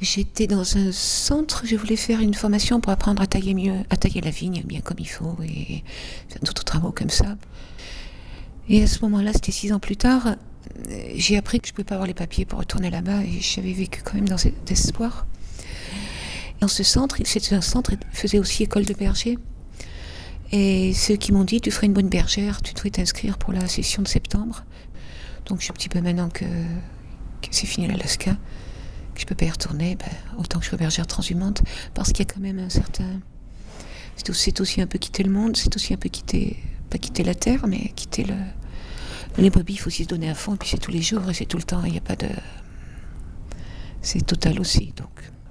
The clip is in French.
J'étais dans un centre, je voulais faire une formation pour apprendre à tailler mieux, à tailler la vigne bien comme il faut et faire d'autres travaux comme ça. Et à ce moment-là, c'était 6 ans plus tard, j'ai appris que je ne pouvais pas avoir les papiers pour retourner là-bas et j'avais vécu quand même dans cet espoir. Dans ce centre, c'était un centre qui faisait aussi école de berger. Et ceux qui m'ont dit, tu ferais une bonne bergère, tu devrais t'inscrire pour la session de septembre. Donc je suis un petit peu maintenant que c'est fini l'Alaska, que je peux pas y retourner, autant que je sois bergère transhumante, parce qu'il y a quand même un certain... C'est aussi un peu quitter le monde, c'est aussi un peu quitter, pas quitter la terre, mais quitter le... Les brebis, il faut aussi se donner à fond, et puis c'est tous les jours, et c'est tout le temps, il n'y a pas de... C'est total aussi, donc...